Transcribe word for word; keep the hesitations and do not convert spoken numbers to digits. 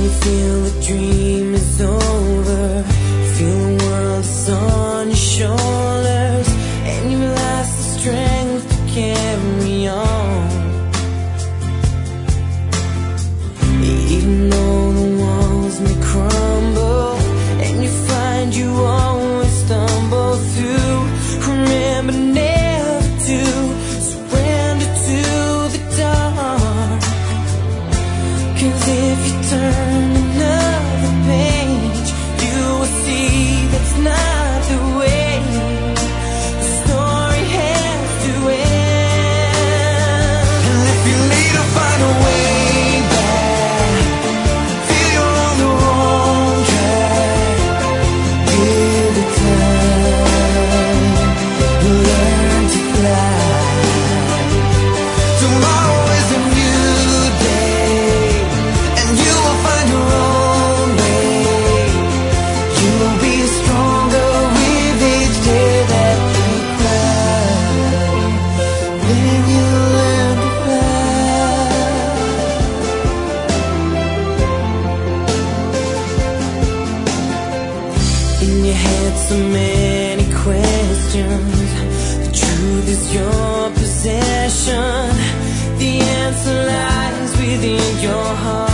you feel the dream is over, feel the world is on your shoulders, and you've lost the strength to carry on. Even though the walls may crumble, and you find you always stumble through, remember never to surrender to the dark. 'Cause if you turn another page, you will see that's not the way the story has to end. And if you need to find a way back, feel you're on the wrong track, give it time, learn to fly. Tomorrow is a new day, and you will find your own way. You will be stronger with each day that you cry. Then you learn to fly. In your head so many questions, the truth is your possession, the answer lies within your heart.